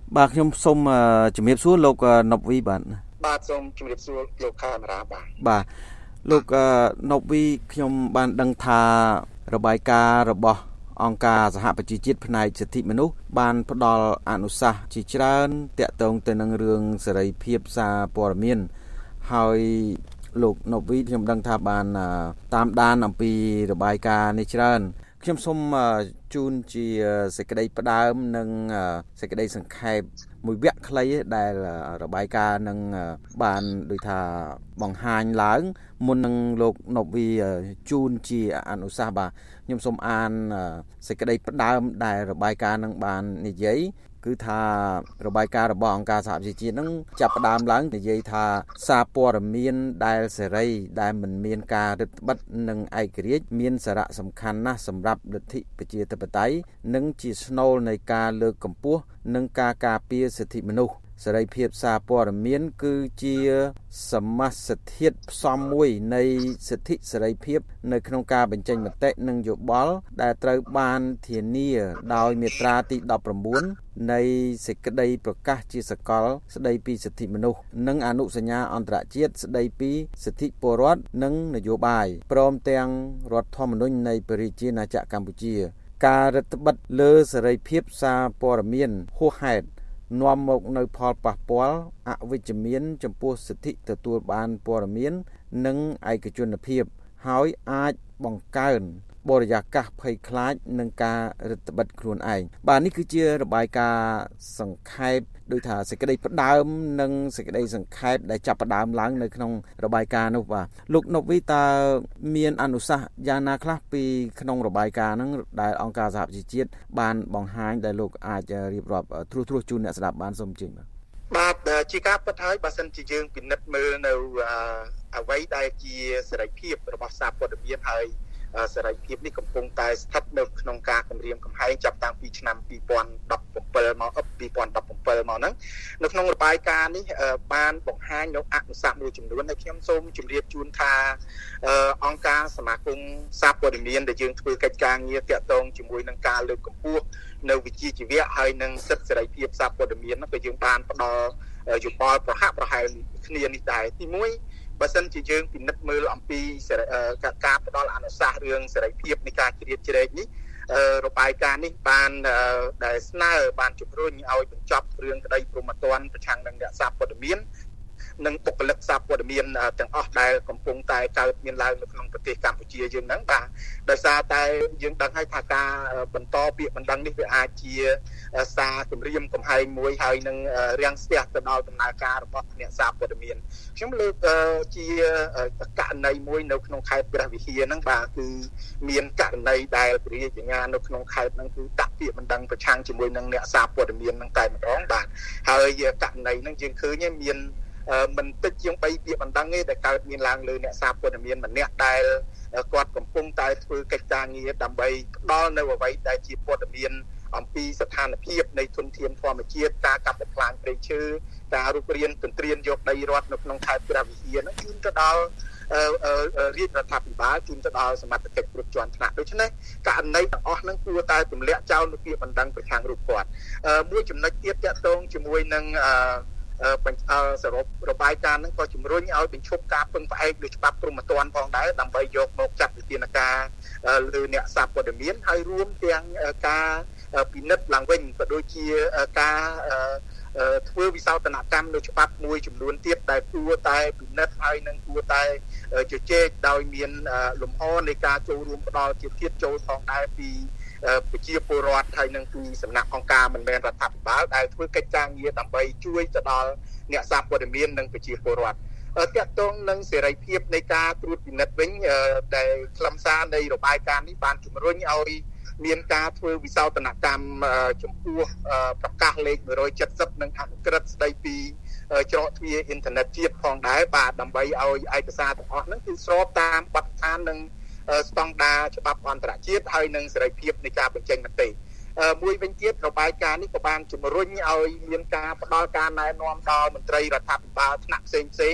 បាទខ្ញុំសូមជំរាបសួរលោកណប់វីបាទសូមជំរាបសួរលោកកាមេរ៉ាបាទលោកណប់វីខ្ញុំបានដឹងថារបាយការណ៍របស់អង្គការសហប្រជាជាតិផ្នែកសិទ្ធិមនុស្សបានផ្ដល់អនុសាសន៍ជាច្រើនទាក់ទងទៅនឹងរឿងសេរីភាពសារព័ត៌មានហើយលោកណប់វីខ្ញុំដឹងថាបានតាមដានអំពីរបាយការណ៍នេះច្រើនខ្ញុំសូមជូនជាសេចក្តីផ្ដើមនិងសេចក្តីសង្ខេបមួយវគ្គខ្លីដែលរបាយការណ៍នឹងបានដូចថាបង្ហាញឡើងមុននឹងលោកណប់វីជូនជាអនុសាសន៍បាទខ្ញុំសូមអានសេចក្តីផ្ដើមដែលរបាយការណ៍នឹងបាននិយាយគឺថារបាយការណ៍របស់អង្គការសហប្រជាជាតិនឹងចាប់ផ្ដើមឡើងនិយាយថាសារព័ត៌មានដែលសេរីដែលមិនមានការរឹតបន្តឹងនិងឯករាជ្យមានសារៈសំខាន់ណាស់សម្រាប់លទ្ធិប្រជាធិបតេយ្យនិងជាស្នូលនៃការលើកកម្ពស់និងការការពារសិទ្ធិមនុស្សសេរីភាពសារព័ត៌មានគឺជាសមាសធាតុផ្សំមួយនៃសិទ្ធិសេរីភាពនៅក្នុងការបញ្ចេញមតិនិងយោបល់ដែលត្រូវបានធានាដោយមាត្រាទី19នៃសេចក្តីប្រកាសជាសកលស្តីពីសិទ្ធិមនុស្សនិងអនុសញ្ញាអន្តរជាតិស្តីពីសិទ្ធិពលរដ្ឋនិងនយោបាយព្រមទាំងរដ្ឋធម្មនុញ្ញនៃប្រជាជាតិណាចក្រកម្ពុជាការរឹតបន្តឹងលើសេរីភាពសារព័ត៌មានហួសហេតុនាំមកនៅផលប៉ះពាល់អវិជ្ជមានចំពោះសិទ្ធិទទួលបានព័ត៌មាននិងឯកជនភាពហើយអាចបង្កើនបរិយាកាសភ័យខ្លាចនឹងការរឹតបន្តឹងខ្លួនឯងបាទនេះគឺជារបាយការណ៍សង្ខេបដោយថាសេចក្តីផ្ដើមនិងសេចក្តីសង្ខេបដែលចាប់ផ្ដើមឡើងនៅក្នុងរបាយការណ៍នោះបាទលោកណប់វីតើមានអនុសាសន៍យ៉ាងណាខ្លះពីក្នុងរបាយការណ៍ហ្នឹងដែលអង្គការសហប្រជាជាតិបានបង្ហាញដែលលោកអាចរៀបរាប់ត្រួសជូនអ្នកស្ដាប់បានសូមជឿបាទជាការពិតហើយបើសិនជាយើងពិនិត្យមើលនៅអ្វីដែលជាសេរីភាពរបស់សារព័ត៌មានហើយសេរីភាពនេះកំពុងតែស្ថិតនៅក្នុងការគម្រាមកំហែងចាប់តាំងពីឆ្នាំ2017មកហ្នឹងនៅក្នុងរបាយការណ៍នេះបានបង្ហាញនៅអនុសាសន៍មួយចំនួនហើយខ្ញុំសូមជម្រាបជូនថាអង្គការសមាគមសារព័ត៌មានដែលយើងធ្វើកិច្ចការងារតាក់ទងជាមួយនឹងការលើកកម្ពស់នៅវិជ្ជាជីវៈហើយនិងសិទ្ធិសេរីភាពសារព័ត៌មានហ្នឹងក៏យើងបានផ្ដល់យោបល់ប្រហាក់ប្រហែលគ្នានេះដែរទី1បើសិនជាយើងពិនិត្យមើលអំពីការផ្ដល់អនុសាសន៍រឿងសេរីភាពនៃការជ្រៀតជ្រែកនេះរបាយការណ៍នេះបានដែលស្នើបានជំរុញឲ្យបញ្ចប់រឿងក្តីព្រហ្មទណ្ឌប្រឆាំងនឹងអ្នកសារព័ត៌មាននិងបុគ្គលិកសារព័ត៌មានទាំងអស់ដែលកំពុងតែកើតមានឡើងនៅក្នុងប្រទេសកម្ពុជាយើងហ្នឹងបាទដោយសារតែយើងដឹងហើយថាការបន្តពាក្យបណ្ដឹងនេះវាអាចជាសារគម្រាមកំហែងមួយហើយនឹងរាំងស្ទះទៅដល់ដំណើរការរបស់អ្នកសារព័ត៌មានខ្ញុំលើកជាករណីមួយនៅក្នុងខេត្តព្រះវិហារហ្នឹងបាទគឺមានករណីដែលព្រះរាជអាជ្ញានៅក្នុងខេត្តហ្នឹងគឺដាក់ពាក្យបណ្ដឹងប្រឆាំងជាមួយនឹងអ្នកសារព័ត៌មានហ្នឹងតែម្ដងបាទហើយករណីហ្នឹងយើងឃើញមានមិនតិចជាង3ពាក្យបណ្ដឹងទេដែលកើតមានឡើងលើអ្នកសារព័ត៌មានម្នាក់ដែលគាត់កំពុងតែធ្វើកិច្ចការងារដើម្បីផ្ដល់នៅអ្វីដែលជាព័ត៌មានអំពីស្ថានភាពនៃធនធានធម្មជាតិការកាប់បំផ្លាញព្រៃឈើការរុករានទន្ទ្រានយកដីរដ្ឋនៅក្នុងខេត្តព្រះវិហារនោះជូនទៅដល់រាជរដ្ឋាភិបាលជូនទៅដល់សមត្ថកិច្ចគ្រប់ជាន់ថ្នាក់ដូច្នេះករណីទាំងអស់ហ្នឹងគួរតែទម្លាក់ចោលនូវពាក្យបណ្ដឹងប្រឆាំងរូបគាត់មួយចំណុចទៀតតាក់ទងជាមួយនឹងសរុបរបាយការណ៍ហ្នឹងក៏ជំរុញឲ្យបញ្ឈប់ការពឹងផ្អែកលើច្បាប់ព្រហ្មទណ្ឌផងដែរដើម្បីយកមកចាត់វិធានការលើអ្នកសារព័ត៌មានហើយរួមទាំងការពិនិត្យឡើងវិញក៏ដូចជាការធ្វើវិសោធនកម្មនៅច្បាប់មួយចំនួនទៀតដែលគួរតែពិនិត្យហើយនឹងគួរតែជជែកដោយមានលំហនៃការចូលរួមផ្ដល់ជាធាតុចូលផងដែរពីប្រជាពលរដ្ឋហើយនឹងពីសំណាក់អង្គការមិនមែនរដ្ឋាភិបាលដែលធ្វើកិច្ចការងារដើម្បីជួយទៅដល់អ្នកសារព័ត៌មាននិងប្រជាពលរដ្ឋទាក់ទងនឹងសេរីភាពនៃការត្រួតពិនិត្យវិញដែលខ្លឹមសារនៃរបាយការណ៍នេះបានជំរុញឲ្យមានការធ្វើវិសោធនកម្មចំពោះប្រកាសលេខ170និងអនុក្រឹត្យស្ដីពីច្រកទ្វារអ៊ីនធឺណិតជាតិផងដែរបាទដើម្បីឲ្យឯកសារទាំងអស់ហ្នឹងគឺស្របតាមបទដ្ឋាននិងស្តង់ដារច្បាប់អន្តរជាតិហើយនិងសេរីភាពនៃការបញ្ចេញមតិមួយវិញទៀតរបាយការណ៍នេះក៏បានជំរុញឲ្យមានការផ្ដល់ការណែនាំដល់មន្ត្រីរដ្ឋាភិបាលថ្នាក់ផ្សេងៗ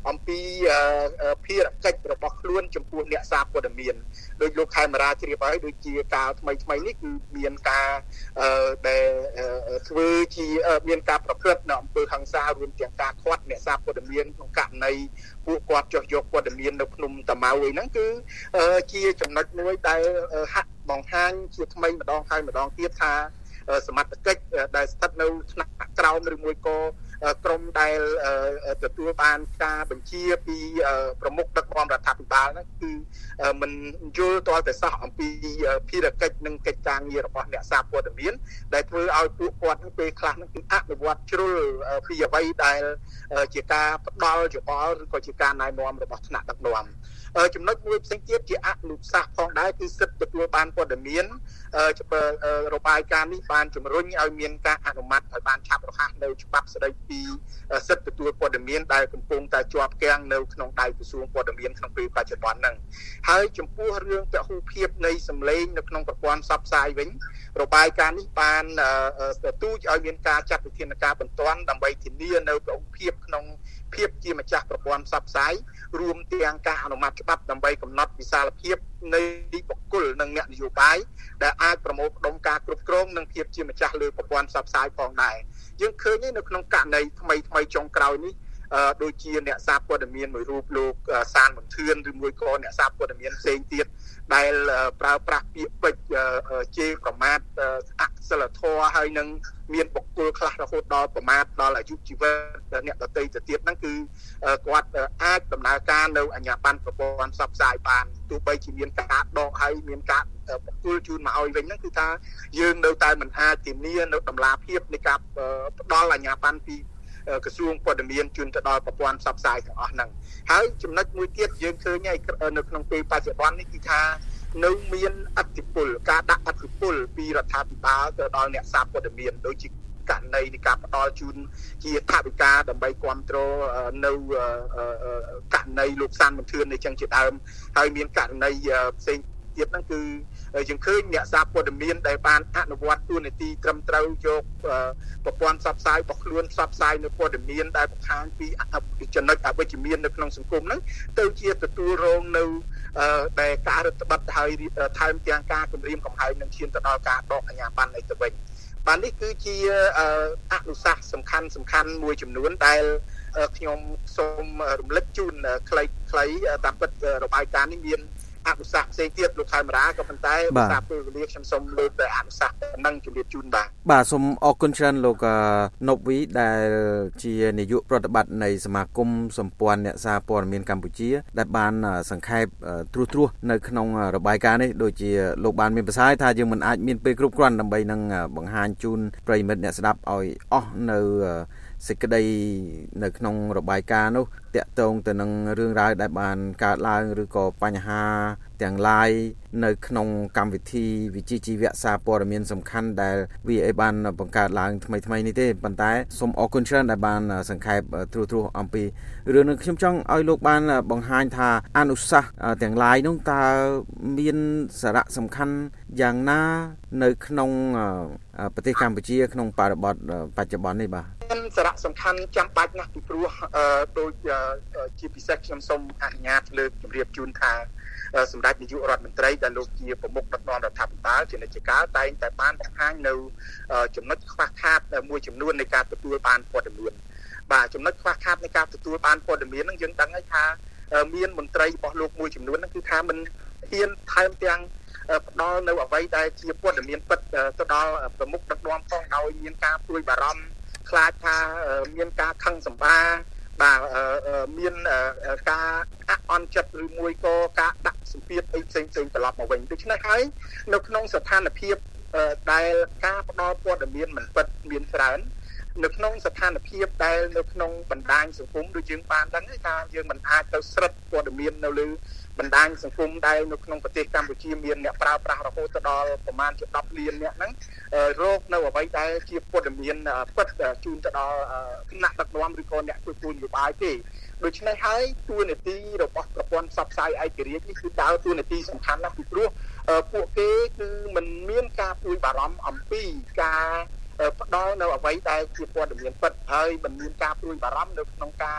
អំពីភារកិច្ចរបស់ខ្លួនចំពោះអ្នកសារព័ត៌មានដោយលោកខេមរាជ្រាបហើយដូចជាការថ្មីនេះគឺមានការដែលធ្វើជាមានការប្រព្រឹត្តនៅអំពើហិង្សារួមទាំងការឃាត់អ្នកសារព័ត៌មានក្នុងករណីពួកគាត់ចុះយកព័ត៌មាននៅភ្នំតាម៉ៅហ្នឹងគឺជាចំណុចមួយដែលហាក់បង្ហាញជាថ្មីម្ដងហើយម្ដងទៀតថាសមត្ថកិច្ចដែលស្ថិតនៅថ្នាក់ក្រោមឬមួយក៏ក្រមដែលទទួលបានការបញ្ជាពីប្រមុខដឹកនាំរដ្ឋាភិបាលហ្នឹងគឺមិនយល់ទាល់តែសោះអំពីភារកិច្ចនិងកិច្ចការងាររបស់អ្នកសារព័ត៌មានដែលធ្វើឲ្យពួកគាត់ពេលខ្លះហ្នឹងគឺអនុវត្តជ្រុលពីអ្វីដែលជាការផ្ដល់យោបល់ឬក៏ជាការណែនាំរបស់ថ្នាក់ដឹកនាំចំណុចមួយផ្សេងទៀតជាអនុសាសន៍ផងដែរគឺសិទ្ធិទទួលបានព័ត៌មានរបាយការណ៍នេះបានជំរុញឲ្យមានការអនុម័តឲ្យបានឆាប់រហ័សនៅច្បាប់ស្តីពីសិទ្ធិទទួលព័ត៌មានដែលកំពុងតែជាប់គាំងនៅក្នុងដៃក្រសួងព័ត៌មានក្នុងពេលបច្ចុប្បន្នហ្នឹងហើយចំពោះរឿងពហុភាពនៃសម្លេងនៅក្នុងប្រព័ន្ធផ្សព្វផ្សាយវិញរបាយការណ៍នេះបានទទូចឲ្យមានការចាត់វិធានការបន្ទាន់ដើម្បីធានានៅពហុភាពក្នុងភាពជាម្ចាស់ប្រព័ន្ធផ្សព្វផ្សាយរួមទាំងការអនុម័តច្បាប់ដើម្បីកំណត់វិសាលភាពនៃបុគ្គលនិងអ្នកនយោបាយដែលអាចប្រមូលផ្ដុំការគ្រប់គ្រងនិងភាពជាម្ចាស់លើប្រព័ន្ធផ្សព្វផ្សាយផងដែរយើងឃើញនៅក្នុងករណីថ្មីចុងក្រោយនេះដូចជាអ្នកសារព័ត៌មានមួយរូបលោកសានមន្ទឿនឬមួយក៏អ្នកសារព័ត៌មានផ្សេងទៀតដែលប្រើប្រាស់ពាក្យពេចន៍ជេរប្រមាថអសិលធម៌ហើយនឹងមានបុគ្គលខ្លះរហូតដល់ប្រមាថដល់អាយុជីវិតអ្នកដទៃទៅទៀតហ្នឹងគឺគាត់អាចដំណើរការនៅអាជ្ញាប័ណ្ណប្រព័ន្ធផ្សព្វផ្សាយបានទោះបីជាមានការដកហើយមានការបុគ្គលជូនមកឲ្យវិញហ្នឹងគឺថាយើងនៅតែមិនអាចធានានៅតម្លាភាពនៃការផ្ដល់អាជ្ញាប័ណ្ណពីក្រសួងព័ត៌មានជូនទៅដល់ប្រព័ន្ធផ្សព្វផ្សាយទាំងអស់ហ្នឹងហើយចំណុចមួយទៀតយើងឃើញហើយនៅក្នុងពេលបច្ចុប្បន្ននេះគឺថានៅមានអធិបុលការដាក់អធិបុលពីរដ្ឋាភិបាលទៅដល់អ្នកសារព័ត៌មានដូចជាករណីនៃការផ្ដល់ជូនជាថវិកាដើម្បីគ្រប់គ្រងនៅករណីលោកសានមន្ទឿននេះចឹងជាដើមហើយមានករណីផ្សេងទៀតហ្នឹងគឺយើងឃើញអ្នកសារព័ត៌មានដែលបានអនុវត្តទូនាទីត្រឹមត្រូវយកប្រព័ន្ធផ្សព្វផ្សាយរបស់ខ្លួនផ្សព្វផ្សាយនៅព័ត៌មានដែលបង្ហាញពីចំណុចអវិជ្ជមាននៅក្នុងសង្គមហ្នឹងទៅជាទទួលរងនៅដែលការរដ្ឋបတ်ហើយថែមទាំងការគម្រាមកំហែងនឹងឈានទៅដល់ការដកអាជ្ញាប័ណ្ណអីទៅវិញបាទនេះគឺជាអនុសាសន៍សំខាន់មួយចំនួនដែលខ្ញុំសូមរំលឹកជូនខ្លីៗតាមពិតរបាយការណ៍នេះមានអនុសាសន៍ផ្សេងទៀតលោកខេមរាក៏ប៉ុន្តែភាសាពេលវេលាខ្ញុំសូមលើកតែអនុសាសន៍នឹងជម្រាបជូនបាទសូមអរគុណច្រើនលោកណូវីដែលជានាយកប្រតិបត្តិនៃសមាគមសម្ព័ន្ធអ្នកសារព័ត៌មានកម្ពុជាដែលបានសង្ខេបត្រួសនៅក្នុងរបាយការណ៍នេះដូចជាលោកបានមានប្រសាសន៍ថាយើងមិនអាចមានពេលគ្រប់គ្រាន់ដើម្បីនឹងបង្ហាញជូនប្រិយមិត្តអ្នកស្ដាប់ឲ្យអស់នៅសេចក្តីនៅក្នុងរបាយការណ៍នោះតាក់ទងទៅនឹងរឿងរ៉ាវដែលបានកើតឡើងឬក៏បញ្ហាទាំងឡាយនៅក្នុងកម្មវិធីវិជ្ជាជីវៈសារព័ត៌មានសំខាន់ដែល VA បានបង្កើតឡើងថ្មីនេះទេប៉ុន្តែសូមអរគុណច្រើនដែលបានសង្ខេបត្រួសអំពីរឿងនេះខ្ញុំចង់ឲ្យលោកបានបង្ហាញថាអនុសាសន៍ទាំងឡាយនោះតើមានសារៈសំខាន់យ៉ាងណានៅក្នុងប្រទេសកម្ពុជាក្នុងបរិបទបច្ចុប្បន្ននេះបាទសារៈសំខាន់ចាំបាច់ណាស់ពីព្រោះដូចជាពិសេសខ្ញុំសូមអនុញ្ញាតលើកជម្រាបជូនថាសម្ដេចនាយករដ្ឋមន្ត្រីដែលលោកជាប្រមុខដឹកនាំរដ្ឋាភិបាលជានិច្ចកាលតែងតែបានបង្ហាញនៅចំណុចខ្វះខាតមួយចំនួននៃការទទួលបានព័ត៌មានបាទចំណុចខ្វះខាតនៃការទទួលបានព័ត៌មានហ្នឹងយើងដឹងហើយថាមានមន្ត្រីរបស់លោកមួយចំនួនហ្នឹងគឺថាមិនហ៊ានថែមទាំងផ្ដល់នៅអ្វីដែលជាព័ត៌មានពិតទៅដល់ប្រមុខដឹកនាំផងដោយមានការព្រួយបារម្ភខ្លាចថាមានការខឹងសម្បាបាទមានការអន់ចិត្តឬមួយក៏ការដាក់សម្ពាធអីផ្សេងត្រឡប់មកវិញដូច្នេះហើយនៅក្នុងស្ថានភាពដែលការផ្ដល់ព័ត៌មានមិនពិតមានច្រើននៅក្នុងស្ថានភាពដែលនៅក្នុងបណ្ដាញសង្គមដូចយើងបានដឹងថាយើងមិនអាចទៅស្រិតព័ត៌មាននៅលើបណ្ដាញសង្គមដែលនៅក្នុងប្រទេសកម្ពុជាមានអ្នកប្រើប្រាស់រហូតដល់ប្រមាណជា10លានអ្នកហ្នឹងរកនៅអ្វីដែលជាព័ត៌មានពិតជូនទៅដល់គណៈដឹកនាំឬក៏អ្នកទទួលនយោបាយទេដូច្នេះហើយតួនាទីរបស់ប្រព័ន្ធផ្សព្វផ្សាយឯករាជ្យនេះគឺដើរតួនាទីសំខាន់ណាស់ពីព្រោះពួកគេគឺមិនមានការព្រួយបារម្ភអំពីការផ្ដល់នៅអ្វីដែលជាព័ត៌មានពិតហើយមិនមានការព្រួយបារម្ភនៅក្នុងការ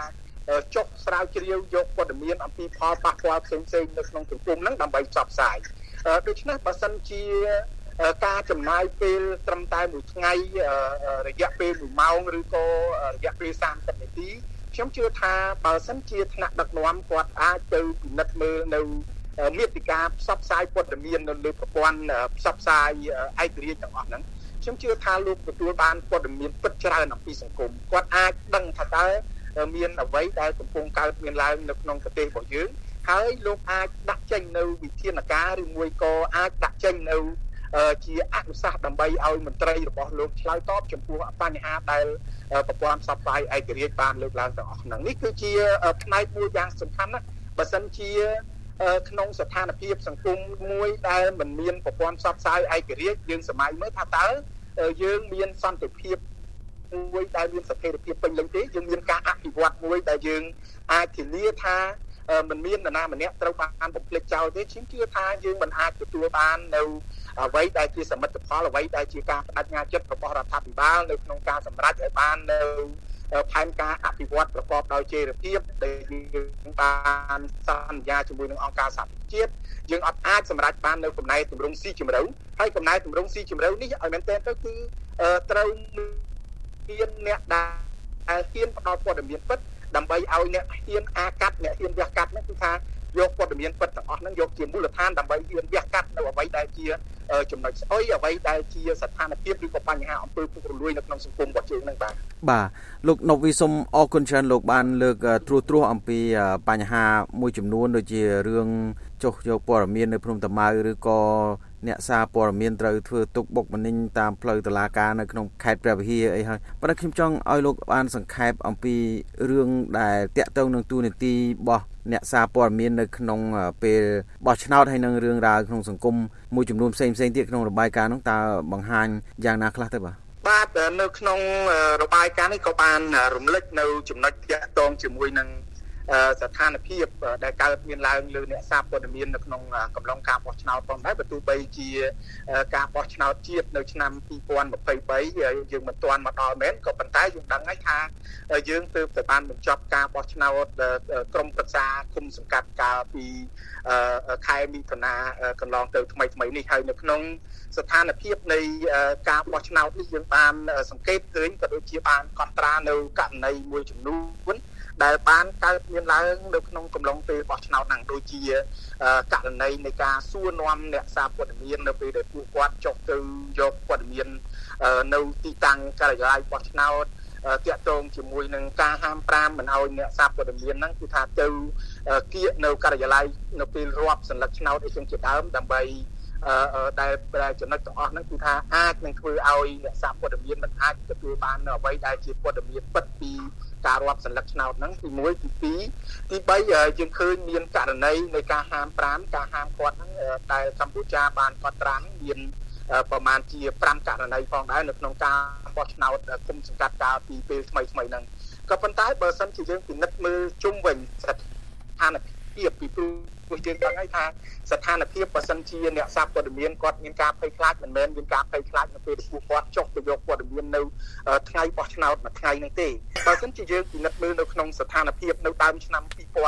ចុះស្រាវជ្រាវយកព័ត៌មានអំពីផលប៉ះពាល់ផ្សេងៗនៅក្នុងសង្គមហ្នឹងដើម្បីផ្សព្វផ្សាយដូច្នេះបើសិនជាការចំណាយពេលត្រឹមតែមួយថ្ងៃរយៈពេល1ម៉ោងឬក៏រយៈពេល30នាទីខ្ញុំជឿថាបើសិនជាថ្នាក់ដឹកនាំគាត់អាចទៅពិនិត្យមើលនៅមាតិកាផ្សព្វផ្សាយព័ត៌មាននៅលើប្រព័ន្ធផ្សព្វផ្សាយឯករាជ្យទាំងអស់ហ្នឹងខ្ញុំជឿថាលោកទទួលបានព័ត៌មានពិតច្រើនអំពីសង្គមគាត់អាចដឹងថាតើមានអ្វីដែលកំពុងកើតមានឡើងនៅក្នុងប្រទេសរបស់យើងហើយលោកអាចដាក់ចេញនៅវិធានការឬមួយក៏អាចដាក់ចេញនៅជាអនុសាសន៍ដើម្បីឲ្យមន្ត្រីរបស់លោកឆ្លើយតបចំពោះបញ្ហាដែលប្រព័ន្ធផ្សព្វផ្សាយឯករាជ្យបានលើកឡើងទាំងអស់ហ្នឹងនេះគឺជាផ្នែកមួយយ៉ាងសំខាន់ណាស់បើសិនជាក្នុងស្ថានភាពសង្គមមួយដែលមិនមានប្រព័ន្ធផ្សព្វផ្សាយឯករាជ្យយើងសម័យមើលថាតើយើងមានសន្តិភាពមួយដែលមានស្ថិរភាពពេញលេញទេយើងមានការអភិវឌ្ឍមួយដែលយើងអាចធានាថាមិនមាននរណាម្នាក់ត្រូវបានបំភ្លេចចោលទេខ្ញុំជឿថាយើងមិនអាចទទួលបាននៅអ្វីដែលជាសមិទ្ធផលអ្វីដែលជាការបដិញ្ញាចិត្តរបស់រដ្ឋាភិបាលនៅក្នុងការសម្រេចឲ្យបាននៅផែនការអភិវឌ្ឍប្រកបដោយចីរភាពដែលយើងបានសន្យាជាមួយនឹងអង្គការសហប្រជាជាតិយើងអាចសម្រេចបាននៅកំណែទម្រង់ស៊ីជម្រៅហើយកំណែទម្រង់ស៊ីជម្រៅនេះឲ្យមែនទែនទៅគឺត្រូវមានអ្នកដែលហ៊ានផ្ដល់ព័ត៌មានពិតដើម្បីឲ្យអ្នកហ៊ានអាកាត់អ្នកហ៊ានវះកាត់នោះគឺថាយកព័ត៌មានពិតទាំងអស់ហ្នឹងយកជាមូលដ្ឋានដើម្បីហ៊ានវះកាត់នៅអ្វីដែលជាចំណុចស្អុយអ្វីដែលជាស្ថានភាពឬក៏បញ្ហាអំពើពុករលួយនៅក្នុងសង្គមរបស់យើងហ្នឹងបាទលោកណូវីសុំអរគុណច្រើនលោកបានលើកត្រួសអំពីបញ្ហាមួយចំនួនដូចជារឿងចុះយកព័ត៌មាននៅភ្នំតាម៉ៅឬក៏អ្នកសារព័ត៌មានត្រូវធ្វើទុកបុកម្នេញតាមផ្លូវតុលាការនៅក្នុងខេត្តព្រះវិហារអីហើយប៉ុន្តែខ្ញុំចង់ឲ្យលោកបានសង្ខេបអំពីរឿងដែលតាក់ទងនឹងទូនាទីរបស់អ្នកសារព័ត៌មាននៅក្នុងពេលបោះឆ្នោតហើយនឹងរឿងរ៉ាវក្នុងសង្គមមួយចំនួនផ្សេងៗទៀតក្នុងរបាយការណ៍នោះតើបង្ហាញយ៉ាងណាខ្លះទៅបាទនៅក្នុងរបាយការណ៍នេះក៏បានរំលេចនៅចំណុចតាក់ទងជាមួយនឹងស្ថានភាពដែលកើតមានឡើងលើអ្នកសារព័ត៌មាននៅក្នុងកំឡុងការបោះឆ្នោតផងដែរបើទោះបីជាការបោះឆ្នោតជាតិនៅឆ្នាំ2023យើងមិនទាន់មកដល់មែនក៏ប៉ុន្តែយើងដឹងហើយថាយើងទើបតែបានបញ្ចប់ការបោះឆ្នោតក្រុមប្រឹក្សាគុំសង្កាត់កាលពីខែមិថុនាកន្លងទៅថ្មីនេះហើយនៅក្នុងស្ថានភាពនៃការបោះឆ្នោតនេះយើងបានសង្កេតឃើញក៏ដូចជាបានកត់ត្រានៅករណីមួយចំនួនដែលបានកើតមានឡើងនៅក្នុងកំឡុងពេលបោះឆ្នោតហ្នឹងដូចជាករណីនៃការសួរនាំអ្នកសារព័ត៌មាននៅពេលដែលពួកគាត់ចុះទៅយកព័ត៌មាននៅទីតាំងការិយាល័យបោះឆ្នោតតាក់ទងជាមួយនឹងការហាម5មិនឲ្យអ្នកសារព័ត៌មានហ្នឹងគឺថាទៅគៀកនៅការិយាល័យនៅពេលរាប់សន្លឹកឆ្នោតអីចឹងជាដើមដើម្បីដែលចំណុចទាំងអស់ហ្នឹងគឺថាអាចនឹងធ្វើឲ្យអ្នកសារព័ត៌មានមិនអាចទទួលបាននៅអ្វីដែលជាព័ត៌មានពិតពីការរាប់សន្លឹកឆ្នោតហ្នឹងទី1ទី2ទី3យើងឃើញមានករណីនៃការហាម5ការហាមគាត់ហ្នឹងដែលកម្ពុជាបានកត់ត្រាមានប្រមាណជា5ករណីផងដែរនៅក្នុងការបោះឆ្នោតគុំសង្កាត់កាលពីពេលថ្មីហ្នឹងក៏ប៉ុន្តែបើសិនជាយើងពិនិត្យមើលជុំវិញស្ថានភាពពីព្រោះយើងដឹងហើយថាស្ថានភាពបើសិនជាអ្នកសារព័ត៌មានគាត់មានការភ័យខ្លាចមិនមែនមានការភ័យខ្លាចនៅពេលពួកគាត់ចុះទៅយកព័ត៌មាននៅថ្ងៃបោះឆ្នោតមួយថ្ងៃហ្នឹងទេបើសិនជាយើងពិនិត្យមើលនៅក្នុងស្ថានភាពនៅដើមឆ្នាំ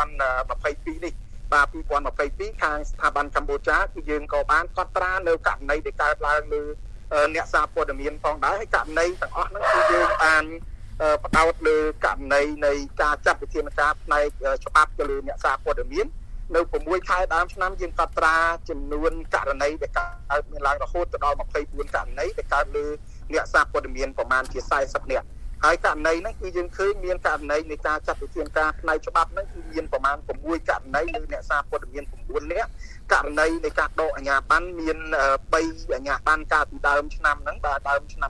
2022នេះបាទ2022ខាងស្ថាប័នកម្ពុជាគឺយើងក៏បានកត់ត្រានៅករណីដែលកើតឡើងលើអ្នកសារព័ត៌មានផងដែរហើយករណីទាំងអស់ហ្នឹងគឺយើងបានផ្ដោតលើករណីនៃការចាត់វិធានការផ្នែកច្បាប់ទៅលើអ្នកសារព័ត៌មាននៅ6ខែដើមឆ្នាំយើងកត់ត្រាចំនួនករណីដែលកើតមានឡើងរហូតដល់24ករណីដែលកើតលើអ្នកសារព័ត៌មានប្រមាណជា40នាក់ហើយករណីហ្នឹងគឺយើងឃើញមានករណីនៃការចាត់វិធានការផ្នែកច្បាប់ហ្នឹងគឺមានប្រមាណ6ករណីលើអ្នកសារព័ត៌មាន9នាក់ករណីនៃការដកអាជ្ញាប័ណ្ណមាន3អាជ្ញាប័ណ្ណកាលពីដើមឆ្នាំហ្នឹងបាទដើមឆ្នាំ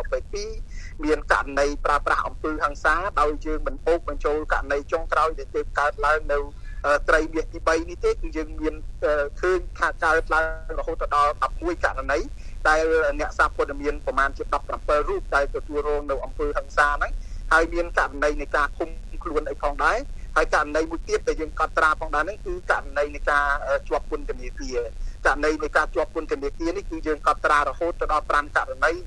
2022មានករណីប្រើប្រាស់អំពើហិង្សាដោយយើងបញ្ចូលករណីចុងក្រោយដែលទើបកើតឡើងនៅត្រីមាសទី3នេះទេគឺយើងមានឃើញថាកើតឡើងរហូតដល់11ករណីដែលអ្នកសារព័ត៌មានប្រមាណជា17រូបដែលទទួលរងនៅអំពើហិង្សាហ្នឹងហើយមានករណីនៃការឃុំខ្លួនអីផងដែរហើយករណីមួយទៀតដែលយើងកត់ត្រាផងដែរហ្នឹងគឺករណីនៃការជាប់ពន្ធនាគារករណីនៃការជាប់ពន្ធនាគារនេះគឺយើងកត់ត្រារហូតដល់5ករណីនិង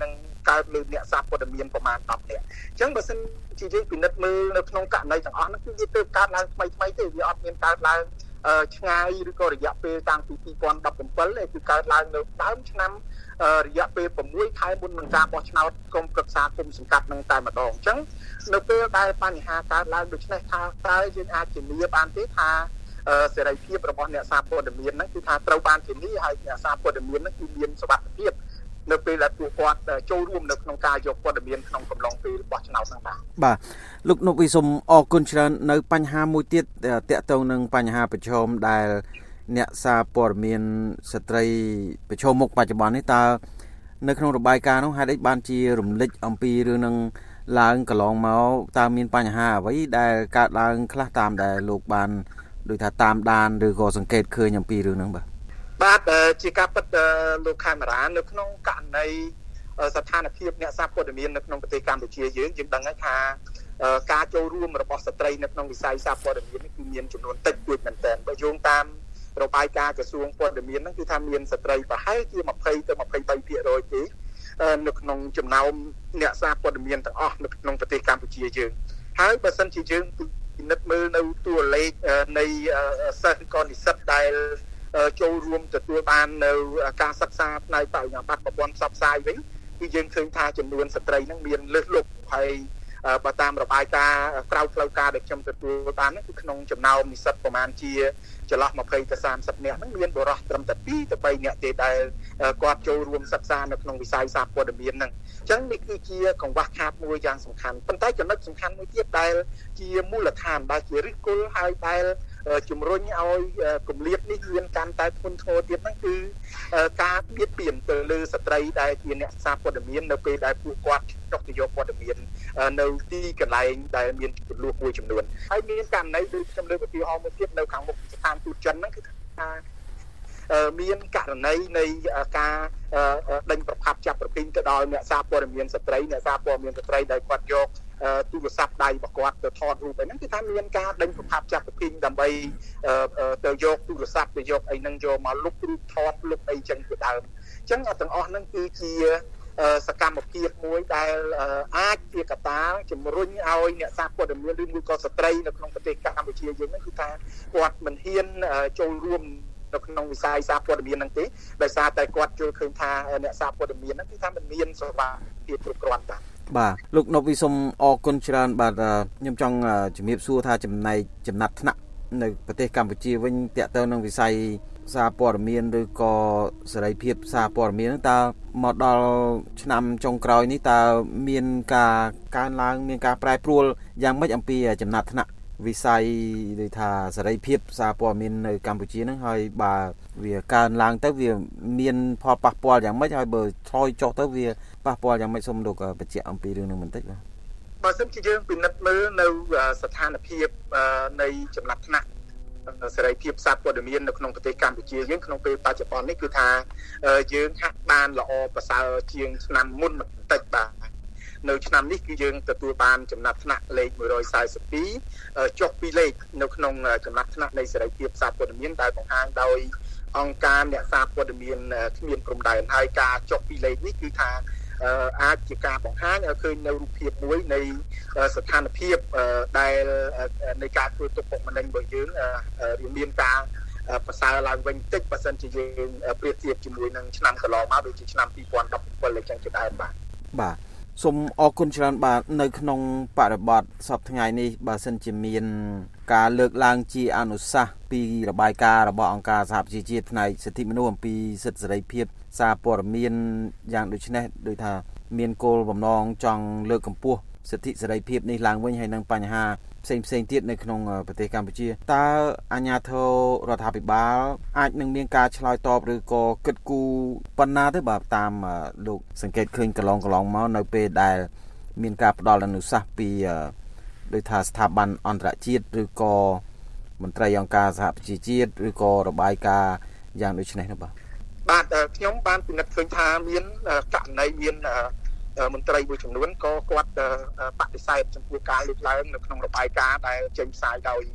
កើតលើអ្នកសារព័ត៌មានប្រមាណ10នាក់អញ្ចឹងបើសិនជាយើងពិនិត្យមើលនៅក្នុងករណីទាំងអស់ហ្នឹងគឺវាទើបកើតឡើងថ្មីទេវាអត់មានកើតឡើងឆ្ងាយឬក៏រយៈពេលតាំងពី2017ទេគឺកើតឡើងនៅដើមឆ្នាំរយៈពេល6ខែមុននឹងការបោះឆ្នោតគុំប្រឹក្សាគុំសង្កាត់នឹងតែម្ដងអញ្ចឹងនៅពេលដែលបញ្ហាកើតឡើងដូច្នេះថាតើយើងអាចជំនាញបានទេថាសេរីភាពរបស់អ្នកសារព័ត៌មានហ្នឹងគឺថាត្រូវបានធានាហើយអ្នកសារព័ត៌មានហ្នឹងគឺមានសុវត្ថិភាពនៅពេលដែលពួកគាត់ចូលរួមនៅក្នុងការយកព័ត៌មានក្នុងកំឡុងពេលបោះឆ្នោតហ្នឹងបាទលោកនុកវិសុំអរគុណច្រើននៅបញ្ហាមួយទៀតតាក់ទងនឹងបញ្ហាប្រឈមដែលអ្នកសារព័ត៌មានស្ត្រីប្រឈមមុខបច្ចុប្បន្ននេះតើនៅក្នុងរបាយការណ៍នោះហេតុអីបានជារំលេចអំពីរឿងនឹងឡើងកន្លងមកតើមានបញ្ហាអ្វីដែលកើតឡើងខ្លះតាមដែលលោកបានដូចថាតាមដានឬក៏សង្កេតឃើញអំពីរឿងហ្នឹងបាទជាការពិតលោកខេមរានៅក្នុងករណីស្ថានភាពអ្នកសារព័ត៌មាននៅក្នុងប្រទេសកម្ពុជាយើងដឹងហើយថាការចូលរួមរបស់ស្ត្រីនៅក្នុងវិស័យសារព័ត៌មាននេះគឺមានចំនួនតិចតួចមែនទែនបើយោងតាមរបាយការណ៍ក្រសួងព័ត៌មានហ្នឹងគឺថាមានស្ត្រីប្រហែលជា20ទៅ23%ទេនៅក្នុងចំណោមអ្នកសារព័ត៌មានទាំងអស់នៅក្នុងប្រទេសកម្ពុជាយើងហើយបើសិនជាយើងពិនិត្យមើលនៅតួលេខនៃសិស្សក៏និស្សិតដែលចូលរួមទទួលបាននៅការសិក្សាផ្នែកបរិញ្ញាបត្រប្រព័ន្ធផ្សព្វផ្សាយវិញគឺយើងឃើញថាចំនួនស្ត្រីហ្នឹងមានលើសលប់ហើយបើតាមរបាយការណ៍ក្រៅផ្លូវការដែលខ្ញុំទទួលបានគឺក្នុងចំណោមនិស្សិតប្រមាណជាចន្លោះ20ទៅ30នាក់ហ្នឹងមានបុរសត្រឹមតែ2ទៅ3នាក់ទេដែលគាត់ចូលរួមសិក្សានៅក្នុងវិស័យសារព័ត៌មានហ្នឹងអញ្ចឹងនេះគឺជាកង្វះខាតមួយយ៉ាងសំខាន់ប៉ុន្តែចំណុចសំខាន់មួយទៀតដែលជាមូលដ្ឋានដែលជាឫសគល់ហើយដែលជំរុញឲ្យគម្លាតនេះមានកាន់តែធ្ងន់ធ្ងរទៀតហ្នឹងគឺការបៀតបៀនទៅលើស្ត្រីដែលជាអ្នកសារព័ត៌មាននៅពេលដែលពួកគាត់ចុះទៅយកព័ត៌មាននៅទីកន្លែងដែលមានចំនួនមួយចំនួនហើយមានករណីដូចខ្ញុំលើកឧទាហរណ៍មួយទៀតនៅខាងមុខស្ថានទូតចិនហ្នឹងគឺថាមានករណីនៃការដេញប្រផាប់ចាប់ប្រពីងទៅដល់អ្នកសារព័ត៌មានស្ត្រីអ្នកសារព័ត៌មានស្ត្រីដែលគាត់យកទូរស័ព្ទដៃរបស់គាត់ទៅថតរូបអីហ្នឹងគឺថាមានការដេញប្រផាប់ចាប់ប្រពីងដើម្បីទៅយកទូរស័ព្ទទៅយកអីហ្នឹងយកមកលុបរូបថតលុបអីចឹងទៅដើមអញ្ចឹងទាំងអស់ហ្នឹងគឺជាសកម្មភាពមួយដែលអាចជាកត្តាជំរុញឲ្យអ្នកសារព័ត៌មានឬមួយក៏ស្ត្រីនៅក្នុងប្រទេសកម្ពុជាយើងហ្នឹងគឺថាគាត់មិនហ៊ានចូលរួមនៅក្នុងវិស័យសារព័ត៌មានហ្នឹងទេដោយសារតែគាត់យល់ឃើញថាអ្នកសារព័ត៌មានហ្នឹងគឺថាមិនមានសេវាភាពគ្រប់គ្រាន់បាទលោកនុកវិសុំអរគុណច្រើនបាទខ្ញុំចង់ជំរាបសួរថាចំណាត់ថ្នាក់នៅប្រទេសកម្ពុជាវិញតាក់ទងនឹងវិស័យសារព័ត៌មានឬក៏សេរីភាពសារព័ត៌មានតើមកដល់ឆ្នាំចុងក្រោយនេះតើមានការកើនឡើងមានការប្រែប្រួលយ៉ាងម៉េចអំពីចំណាត់ថ្នាក់វិស័យដូចថាសេរីភាពសារព័ត៌មាននៅកម្ពុជាហ្នឹងហើយបើវាកើនឡើងទៅវាមានផលប៉ះពាល់យ៉ាងម៉េចហើយបើថយចុះទៅវាប៉ះពាល់យ៉ាងម៉េចសូមលោកបញ្ជាក់អំពីរឿងនេះបន្តិចបាទបើសិនជាយើងពិនិត្យមើលនៅស្ថានភាពនៃចំណាត់ថ្នាក់សេរីភាពសារព័ត៌មាននៅក្នុងប្រទេសកម្ពុជាយើងក្នុងពេលបច្ចុប្បន្ននេះគឺថាយើងហាក់បានល្អប្រសើរជាងឆ្នាំមុនបន្តិចបាទនៅឆ្នាំនេះគឺយើងទទួលបានចំណាត់ថ្នាក់លេខ142ចុះ2លេខនៅក្នុងចំណាត់ថ្នាក់នៃសេរីភាពសារព័ត៌មានដែលបង្ហាញដោយអង្គការអ្នកសារព័ត៌មានគ្មានព្រំដែនហើយការចុះ2លេខនេះគឺថាអាចជាការបង្ហាញឲ្យឃើញនៅរូបភាពមួយនៃស្ថានភាពដែលនៃការធ្វើទុកបុកម្នេញរបស់យើងមានការប្រសើរឡើងវិញតិចបើសិនជាយើងប្រៀបធៀបជាមួយនឹងឆ្នាំកន្លងមកដូចជាឆ្នាំ2017អញ្ចឹងជាដើមបាទសូមអរគុណច្រើនបាទនៅក្នុងបរិបទសប្តាហ៍ថ្ងៃនេះបើសិនជាមានការលើកឡើងជាអនុសាសន៍ពីរបាយការណ៍របស់អង្គការសហប្រជាជាតិផ្នែកសិទ្ធិមនុស្សអំពីសិទ្ធិសេរីភាពសារព័ត៌មានយ៉ាងដូចនេះដូចថាមានគោលបំណងចង់លើកកម្ពស់សិទ្ធិសេរីភាពនេះឡើងវិញហើយនឹងបញ្ហាផ្សេងទៀតនៅក្នុងប្រទេសកម្ពុជាតើអាជ្ញាធររដ្ឋាភិបាលអាចនឹងមានការឆ្លើយតបឬក៏គិតគូរប៉ុណ្ណាទេបាទតាមលោកសង្កេតឃើញកន្លងមកនៅពេលដែលមានការផ្ដល់អនុសាសន៍ពីដោយថាស្ថាប័នអន្តរជាតិឬក៏មន្ត្រីអង្គការសហប្រជាជាតិឬក៏របាយការណ៍យ៉ាងដូចនេះបាទខ្ញុំបានពិនិត្យឃើញថាមានករណីមានមន្ត្រីមួយចំនួនក៏គាត់បដិសេធចំពោះការលើកឡើងនៅក្នុងរបាយការណ៍ដែលចេញផ្សាយដោយ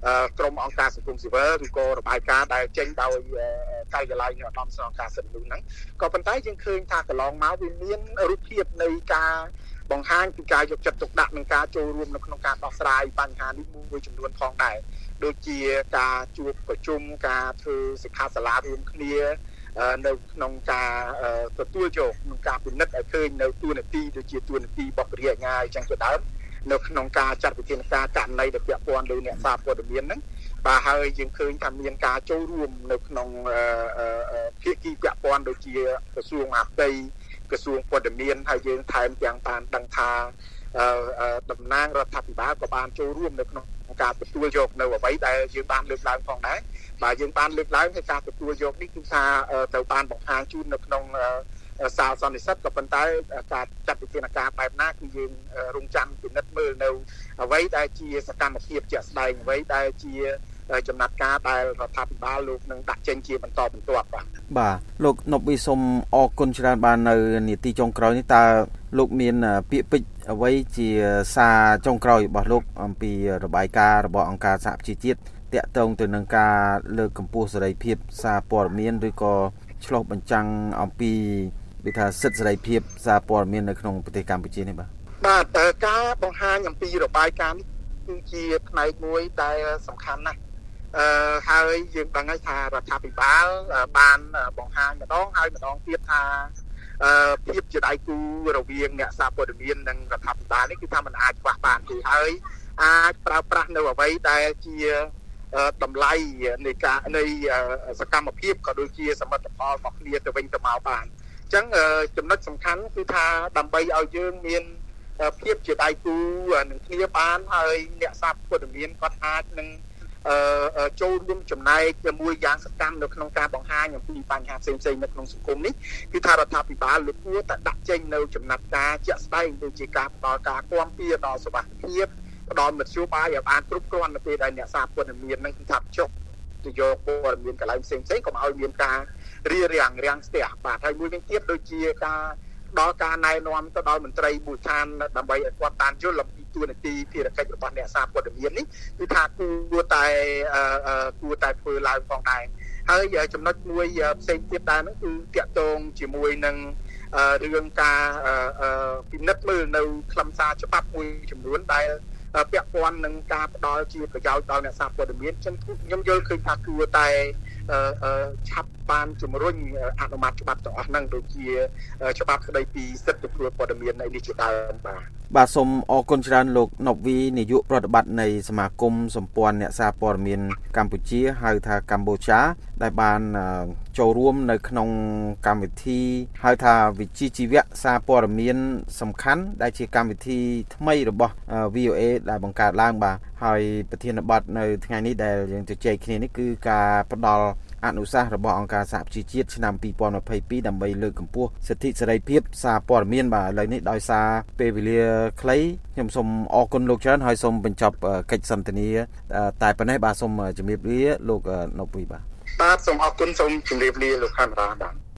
ក្រុមអង្គការសង្គមស៊ីវិលឬក៏របាយការណ៍ដែលចេញដោយការិយាល័យនៃឧត្តមស្នងការសិទ្ធិមនុស្សហ្នឹងក៏ប៉ុន្តែយើងឃើញថាកន្លងមកវាមានរូបភាពនៃការបង្ហាញពីការយកចិត្តទុកដាក់និងការចូលរួមនៅក្នុងការដោះស្រាយបញ្ហានេះមួយចំនួនផងដែរដូចជាការជួបប្រជុំការធ្វើសិក្ខាសាលារួមគ្នានៅក្នុងការទទួលយកក្នុងការពិនិត្យឲ្យឃើញនៅទួលនីតិដូចជាទួលនីតិបរិយាងាយចឹងជាដើមនៅក្នុងការចាត់វិធានការករណីដែលពាក់ព័ន្ធដោយអ្នកសារព័ត៌មានហ្នឹងបាទហើយយើងឃើញថាមានការចូលរួមនៅក្នុងភាគីពាក់ព័ន្ធដូចជាក្រសួងមហាផ្ទៃក្រសួងព័ត៌មានហើយយើងថែមទាំងបានដឹងថាតំណាងរដ្ឋាភិបាលក៏បានចូលរួមនៅក្នុងការទទួលយកនៅអ្វីដែលយើងបានលើកឡើងផងដែរបាទយើងបានលើកឡើងថាការទទួលយកនេះគឺថាត្រូវបានបង្ហាញជូននៅក្នុងសាលសន្និសីទក៏ប៉ុន្តែការចាត់វិធានការបែបណាគឺយើងរងចាំពិនិត្យមើលនៅអ្វីដែលជាសកម្មភាពជាក់ស្ដែងអ្វីដែលជាចំណាត់ការដែលរដ្ឋាភិបាលលោកនឹងដាក់ចេញជាបន្តបន្ទាប់បាទលោកណប់វីសូមអរគុណច្រើនបាននៅនាទីចុងក្រោយនេះតើលោកមានពាក្យពេចន៍អ្វីជាសារចុងក្រោយរបស់លោកអំពីរបាយការណ៍របស់អង្គការសហប្រជាជាតិតាក់ទងទៅនឹងការលើកកម្ពស់សេរីភាពសារព័ត៌មានឬក៏ឆ្លុះបញ្ចាំងអំពីវិធានសិទ្ធិសេរីភាពសារព័ត៌មាននៅក្នុងប្រទេសកម្ពុជានេះបាទការបង្ហាញអំពីរបាយការណ៍នេះគឺជាផ្នែកមួយដែលសំខាន់ណាស់ហើយយើងដឹងហើយថារដ្ឋាភិបាលបានបង្ហាញម្ដងហើយម្ដងទៀតថាភាពជាដៃគូរវាងអ្នកសារព័ត៌មាននិងរដ្ឋាភិបាលនេះគឺថាมันអាចខ្វះបានទេហើយអាចប្រើប្រាស់នៅអ្វីដែលជាតម្លៃនៃសកម្មភាពក៏ដូចជាសមិទ្ធផលរបស់គ្នាទៅវិញទៅមកបានអញ្ចឹងចំណុចសំខាន់គឺថាដើម្បីឲ្យយើងមានភាពជាដៃគូនឹងគ្នាបានហើយអ្នកសារព័ត៌មានគាត់អាចនឹងចូលរួមចំណែកជាមួយយ៉ាងសកម្មនៅក្នុងការបង្ហាញអំពីបញ្ហាផ្សេងៗនៅក្នុងសង្គមនេះគឺថារដ្ឋាភិបាលលោកគួរតែដាក់ចេញនៅចំណាត់ការជាក់ស្ដែងដូចជាការផ្ដល់ការគាំពារដល់សុខភាពផ្ដល់មធ្យោបាយឲ្យបានគ្រប់គ្រាន់នៅពេលដែលអ្នកសារព័ត៌មាននឹងថាចុះទៅយកព័ត៌មានកន្លែងផ្សេងៗកុំឲ្យមានការរាំងស្ទះបាទហើយមួយវិញទៀតដូចជាការដល់ការណែនាំទៅដល់មន្ត្រីមូលដ្ឋានដើម្បីឲ្យគាត់បានយល់អំពីទួលនីតិភារកិច្ចរបស់អ្នកសារព័ត៌មាននេះគឺថាគួរតែធ្វើឡើងផងដែរហើយចំណុចមួយផ្សេងទៀតដែរនោះគឺតាក់ទងជាមួយនឹងរឿងការពិនិត្យមើលនៅខ្លឹមសារច្បាប់មួយចំនួនដែលពាក់ព័ន្ធនឹងការផ្ដល់ជាប្រយោជន៍ដល់អ្នកសារព័ត៌មានខ្ញុំយល់ឃើញថាគួរតែឆាប់បានជំរុញអនុម័តច្បាប់ទាំងអស់ហ្នឹងដូចជាច្បាប់ស្ដីពីសិទ្ធិទទួលព័ត៌មាននេះជាដើមបាទសូមអរគុណច្រើនលោកណប់វីនាយកប្រតិបត្តិនៃសមាគមសម្ព័ន្ធអ្នកសារព័ត៌មានកម្ពុជាហៅថាកម្ពុជាដែលបានចូលរួមនៅក្នុងកម្មវិធីហៅថាវិជ្ជាជីវៈសារព័ត៌មានសំខាន់ដែលជាកម្មវិធីថ្មីរបស់ VOA ដែលបង្កើតឡើងបាទហើយប្រធានបទនៅថ្ងៃនេះដែលយើងជជែកគ្នានេះគឺការផ្ដល់អនុសាសន៍របស់អង្គការសហប្រជាជាតិឆ្នាំ2022ដើម្បីលើកកម្ពស់សិទ្ធិសេរីភាពសារព័ត៌មានបាទឥឡូវនេះដោយសារពេលវេលាខ្លីខ្ញុំសូមអរគុណលោកច្រើនហើយសូមបញ្ចប់កិច្ចសន្ទនាតែប៉ុណ្ណេះបាទសូមជម្រាបលាលោកណប់វីបាទសូមអរគុណសូមជម្រាបលាលោកខេមរាបាទ